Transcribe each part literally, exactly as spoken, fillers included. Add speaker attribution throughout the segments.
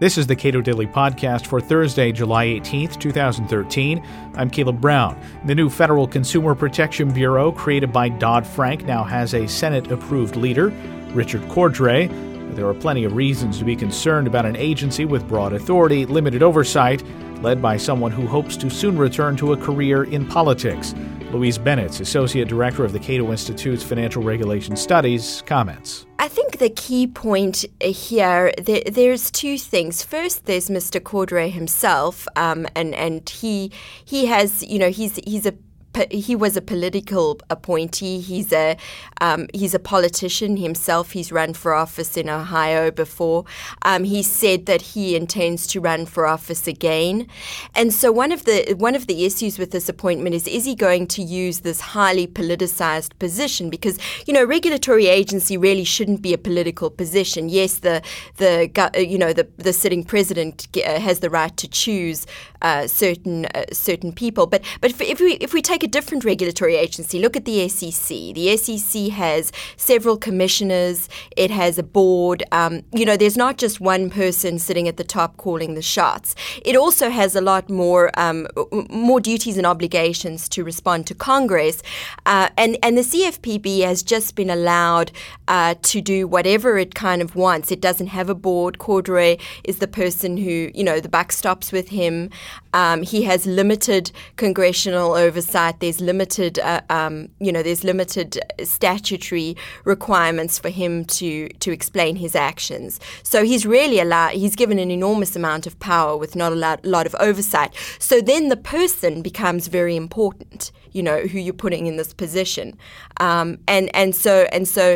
Speaker 1: This is the Cato Daily Podcast for Thursday, July eighteenth, twenty thirteen. I'm Caleb Brown. The new Federal Consumer Protection Bureau, created by Dodd-Frank, now has a Senate-approved leader, Richard Cordray. There are plenty of reasons to be concerned about an agency with broad authority, limited oversight, led by someone who hopes to soon return to a career in politics. Louise Bennett, Associate Director of the Cato Institute's Financial Regulation Studies, comments.
Speaker 2: I think the key point here, there, there's two things. First, there's Mister Cordray himself, um, and and he he has, you know, he's he's a He was a political appointee. He's a um, he's a politician himself. He's run for office in Ohio before. Um, he said that he intends to run for office again. And so one of the one of the issues with this appointment is is he going to use this highly politicized position? Because, you know, regulatory agency really shouldn't be a political position. Yes, the the you know the the sitting president has the right to choose uh, certain uh, certain people. But but if, if we if we take a different regulatory agency, look at the S E C. The S E C has several commissioners. It has a board. Um, you know, there's not just one person sitting at the top calling the shots. It also has a lot more um, more duties and obligations to respond to Congress. Uh, and, and the C F P B has just been allowed uh, to do whatever it kind of wants. It doesn't have a board. Cordray is the person who, you know, the buck stops with him. Um, he has limited congressional oversight. There's limited, uh, um, you know, there's limited statutory requirements for him to to explain his actions. So he's really allowed. He's given an enormous amount of power with not a lot, lot of oversight. So then the person becomes very important. You know, who you're putting in this position, um, and and so and so.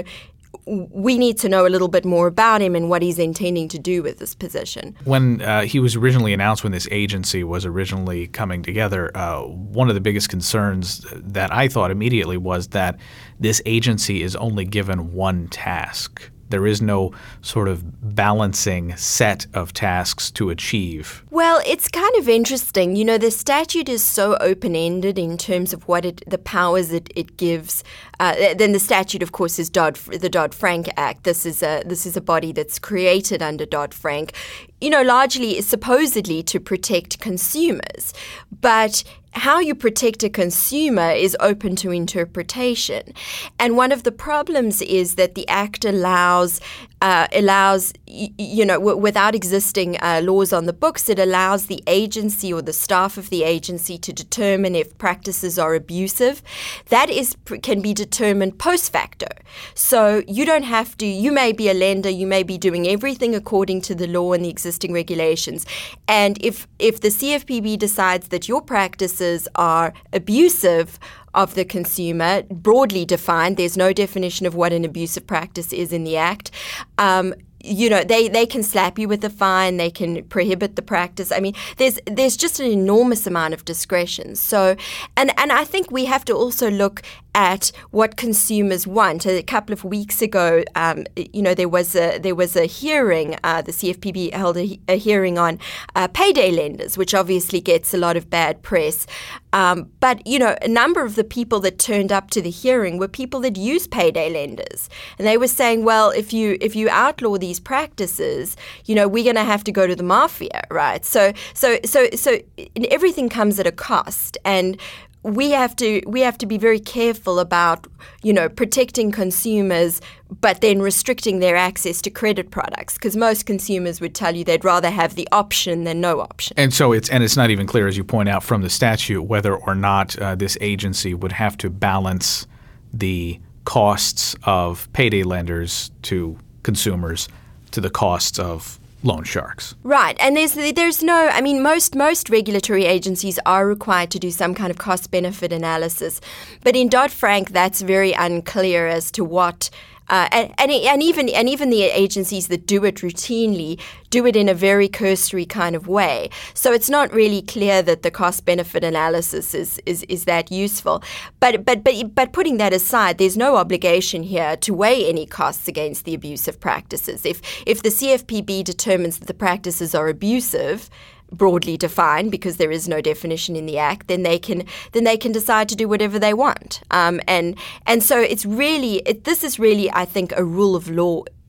Speaker 2: We need to know a little bit more about him and what he's intending to do with this position.
Speaker 1: When uh, he was originally announced, when this agency was originally coming together, uh, one of the biggest concerns that I thought immediately was that this agency is only given one task. There is no sort of balancing set of tasks to achieve.
Speaker 2: Well, it's kind of interesting. You know, the statute is so open-ended in terms of what it, the powers it, it gives. Uh, then the statute, of course, is Dodd, the Dodd-Frank Act. This is a this is a body that's created under Dodd-Frank. You know, largely supposedly to protect consumers, but how you protect a consumer is open to interpretation. And one of the problems is that the Act allows, uh, allows you know, w- without existing uh, laws on the books, it allows the agency or the staff of the agency to determine if practices are abusive. That is can be determined post facto. So you don't have to, you may be a lender, you may be doing everything according to the law and the existing regulations. And if, if the C F P B decides that your practices are abusive of the consumer, broadly defined, there's no definition of what an abusive practice is in the Act, um, you know, they, they can slap you with a fine, they can prohibit the practice. I mean, there's there's just an enormous amount of discretion. So, and, and I think we have to also look at what consumers want. A couple of weeks ago, um, you know, there was a there was a hearing. Uh, the C F P B held a, a hearing on uh, payday lenders, which obviously gets a lot of bad press. Um, but you know, a number of the people that turned up to the hearing were people that use payday lenders, and they were saying, well, if you if you outlaw these practices, you know, we're going to have to go to the mafia, right? So so so so everything comes at a cost, and we have to we have to be very careful about, you know, protecting consumers, but then restricting their access to credit products, because most consumers would tell you they'd rather have the option than no option.
Speaker 1: And so it's and it's not even clear, as you point out from the statute, whether or not uh, this agency would have to balance the costs of payday lenders to consumers to the costs of loan sharks.
Speaker 2: Right. And there's there's no, I mean, most most regulatory agencies are required to do some kind of cost-benefit analysis. But in Dodd-Frank, that's very unclear as to what Uh, and, and and even and even the agencies that do it routinely do it in a very cursory kind of way. So it's not really clear that the cost-benefit analysis is, is, is that useful. But but but but putting that aside, there's no obligation here to weigh any costs against the abusive practices. If if the C F P B determines that the practices are abusive, broadly defined, because there is no definition in the Act, then they can then they can decide to do whatever they want. Um, and and so it's really it, this is really, I think, a rule of law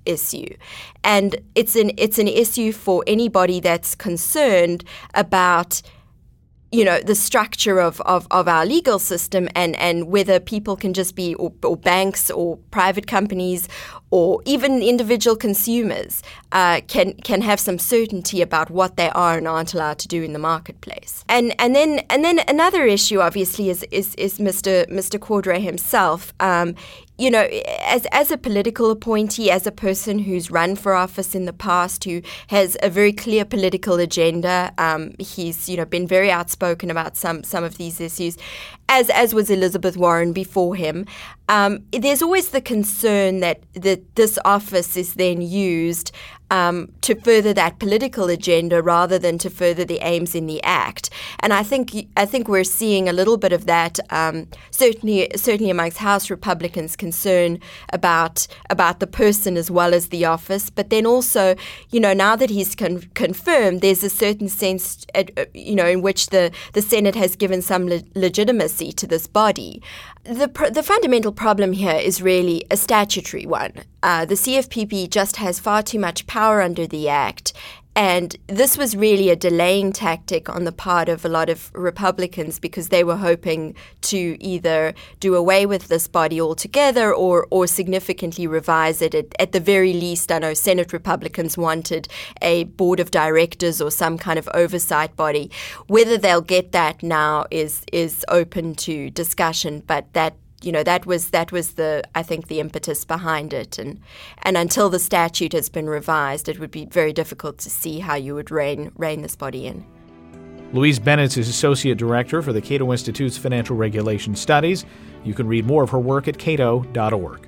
Speaker 2: issue. And it's an it's an issue for anybody that's concerned about, you know, the structure of, of, of our legal system and, and whether people can just be, or, or banks or private companies or even individual consumers uh, can can have some certainty about what they are and aren't allowed to do in the marketplace. And and then and then another issue, obviously, is is, is Mister Mister Cordray himself. Um, You know, as as a political appointee, as a person who's run for office in the past, who has a very clear political agenda, um, he's you know been very outspoken about some some of these issues, as as was Elizabeth Warren before him. Um, there's always the concern that that this office is then used um, to further that political agenda rather than to further the aims in the act. And I think I think we're seeing a little bit of that, um, certainly certainly amongst House Republicans concern about about the person as well as the office. But then also, you know, now that he's con- confirmed, there's a certain sense, uh, you know, in which the, the Senate has given some le- legitimacy to this body. The pr- the fundamental problem here is really a statutory one. Uh, the C F P B just has far too much power under the Act. And this was really a delaying tactic on the part of a lot of Republicans because they were hoping to either do away with this body altogether or or significantly revise it. At, at the very least, I know Senate Republicans wanted a board of directors or some kind of oversight body. Whether they'll get that now is is open to discussion, but that You know, that was that was the I think the impetus behind it, and and until the statute has been revised, it would be very difficult to see how you would rein rein this body in.
Speaker 1: Louise Bennett is Associate Director for the Cato Institute's Financial Regulation Studies. You can read more of her work at cato dot org.